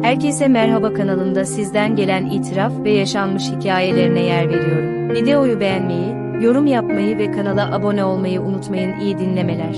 Herkese merhaba, kanalımda sizden gelen itiraf ve yaşanmış hikayelerine yer veriyorum. Videoyu beğenmeyi, yorum yapmayı ve kanala abone olmayı unutmayın. İyi dinlemeler.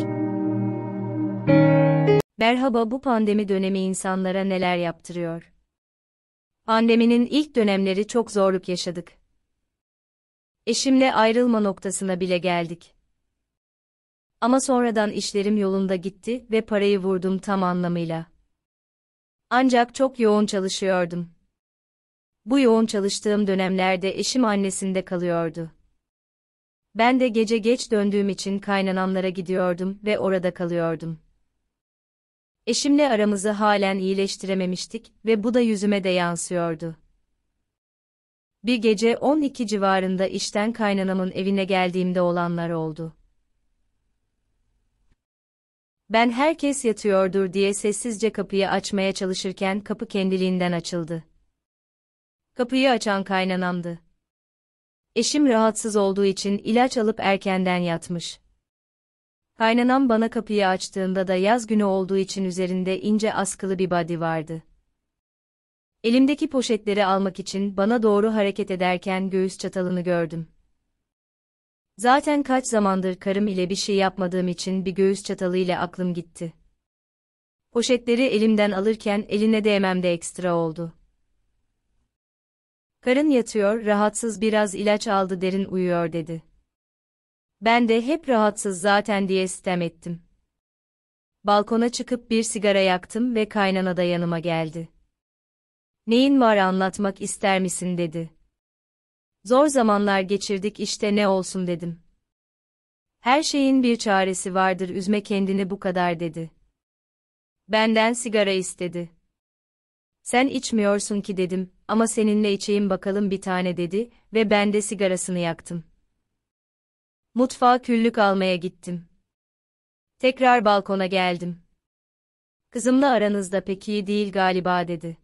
Merhaba, bu pandemi dönemi insanlara neler yaptırıyor? Pandeminin ilk dönemleri çok zorluk yaşadık. Eşimle ayrılma noktasına bile geldik. Ama sonradan işlerim yolunda gitti ve parayı vurdum tam anlamıyla. Ancak çok yoğun çalışıyordum. Bu yoğun çalıştığım dönemlerde eşim annesinde kalıyordu. Ben de gece geç döndüğüm için kaynanamlara gidiyordum ve orada kalıyordum. Eşimle aramızı halen iyileştirememiştik ve bu da yüzüme de yansıyordu. Bir gece 12 civarında işten kaynanamın evine geldiğimde olanlar oldu. Ben herkes yatıyordur diye sessizce kapıyı açmaya çalışırken kapı kendiliğinden açıldı. Kapıyı açan kaynanamdı. Eşim rahatsız olduğu için ilaç alıp erkenden yatmış. Kaynanam bana kapıyı açtığında da yaz günü olduğu için üzerinde ince askılı bir body vardı. Elimdeki poşetleri almak için bana doğru hareket ederken göğüs çatalını gördüm. Zaten kaç zamandır karım ile bir şey yapmadığım için bir göğüs çatalı ile aklım gitti. Poşetleri elimden alırken eline değmem de ekstra oldu. Karın yatıyor, rahatsız, biraz ilaç aldı, derin uyuyor dedi. Ben de hep rahatsız zaten diye sitem ettim. Balkona çıkıp bir sigara yaktım ve kaynana da yanıma geldi. Neyin var, anlatmak ister misin dedi. Zor zamanlar geçirdik işte, ne olsun dedim. Her şeyin bir çaresi vardır, üzme kendini bu kadar dedi. Benden sigara istedi. Sen içmiyorsun ki dedim, ama seninle içeyim bakalım bir tane dedi ve ben de sigarasını yaktım. Mutfağa küllük almaya gittim. Tekrar balkona geldim. Kızımla aranızda pek iyi değil galiba dedi.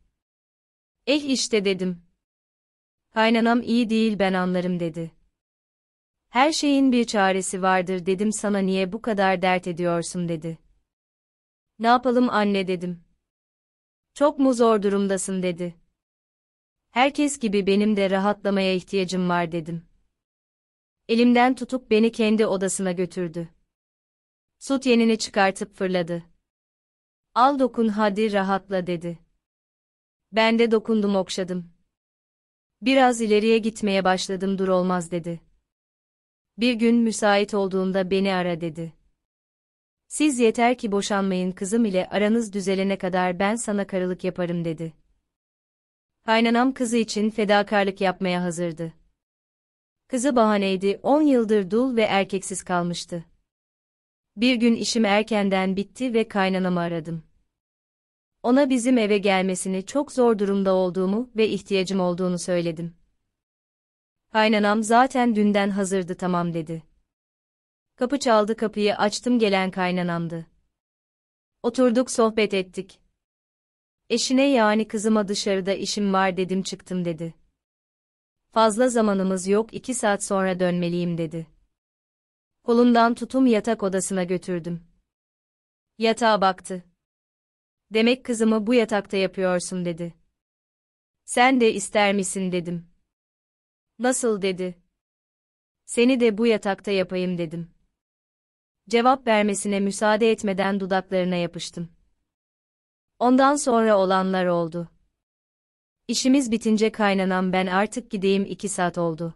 İşte dedim. Kaynanam iyi değil, ben anlarım dedi. Her şeyin bir çaresi vardır dedim, sana niye bu kadar dert ediyorsun dedi. Ne yapalım anne dedim. Çok mu zor durumdasın dedi. Herkes gibi benim de rahatlamaya ihtiyacım var dedim. Elimden tutup beni kendi odasına götürdü. Süt yenini çıkartıp fırladı. Al dokun hadi rahatla dedi. Ben de dokundum, okşadım. Biraz ileriye gitmeye başladım, dur olmaz dedi. Bir gün müsait olduğunda beni ara dedi. Siz yeter ki boşanmayın, kızım ile aranız düzelene kadar ben sana karılık yaparım dedi. Kaynanam kızı için fedakarlık yapmaya hazırdı. Kızı bahaneydi, 10 yıldır dul ve erkeksiz kalmıştı. Bir gün işim erkenden bitti ve kaynanamı aradım. Ona bizim eve gelmesini, çok zor durumda olduğumu ve ihtiyacım olduğunu söyledim. Kaynanam zaten dünden hazırdı, tamam dedi. Kapı çaldı, kapıyı açtım, gelen kaynanamdı. Oturduk, sohbet ettik. Eşine, yani kızıma, dışarıda işim var dedim, çıktım dedi. Fazla zamanımız yok, 2 saat sonra dönmeliyim dedi. Kolundan tutum yatak odasına götürdüm. Yatağa baktı. Demek kızımı bu yatakta yapıyorsun dedi. Sen de ister misin dedim. Nasıl dedi. Seni de bu yatakta yapayım dedim. Cevap vermesine müsaade etmeden dudaklarına yapıştım. Ondan sonra olanlar oldu. İşimiz bitince kaynanam, ben artık gideyim, 2 saat oldu.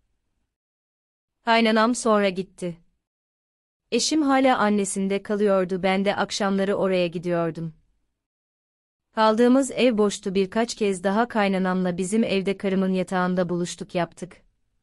Kaynanam sonra gitti. Eşim hala annesinde kalıyordu, ben de akşamları oraya gidiyordum. Kaldığımız ev boştu, birkaç kez daha kaynanamla bizim evde karımın yatağında buluştuk, yaptık.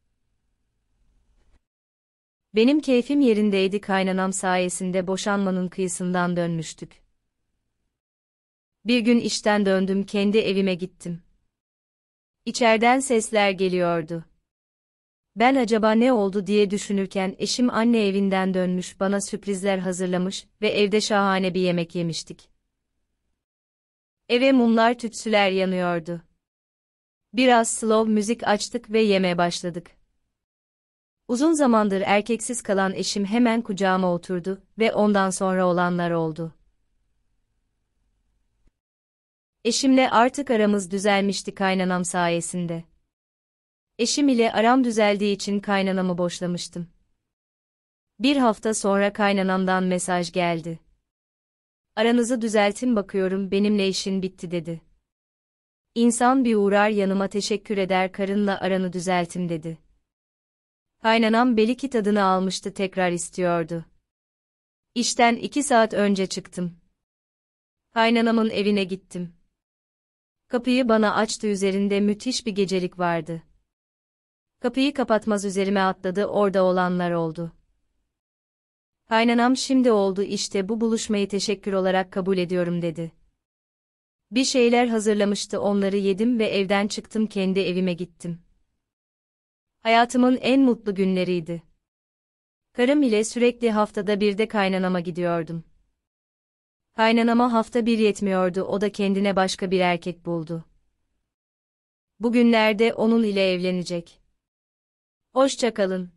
Benim keyfim yerindeydi, kaynanam sayesinde boşanmanın kıyısından dönmüştük. Bir gün işten döndüm, kendi evime gittim. İçeriden sesler geliyordu. Ben acaba ne oldu diye düşünürken eşim anne evinden dönmüş, bana sürprizler hazırlamış ve evde şahane bir yemek yemiştik. Eve mumlar, tütsüler yanıyordu. Biraz slow müzik açtık ve yemeye başladık. Uzun zamandır erkeksiz kalan eşim hemen kucağıma oturdu ve ondan sonra olanlar oldu. Eşimle artık aramız düzelmişti kaynanam sayesinde. Eşim ile aram düzeldiği için kaynanamı boşlamıştım. Bir hafta sonra kaynanamdan mesaj geldi. Aranızı düzeltin bakıyorum benimle işin bitti dedi. İnsan bir uğrar yanıma teşekkür eder karınla aranı düzeltim dedi. Kaynanam belki tadını almıştı tekrar istiyordu. İşten 2 saat önce çıktım. Kaynanamın evine gittim. Kapıyı bana açtı üzerinde müthiş bir gecelik vardı. Kapıyı kapatmaz üzerime atladı orada olanlar oldu. Kaynanam şimdi oldu işte bu buluşmayı teşekkür olarak kabul ediyorum dedi. Bir şeyler hazırlamıştı onları yedim ve evden çıktım kendi evime gittim. Hayatımın en mutlu günleriydi. Karım ile sürekli haftada bir de kaynanama gidiyordum. Kaynanama hafta bir yetmiyordu o da kendine başka bir erkek buldu. Bugünlerde onun ile evlenecek. Hoşça kalın.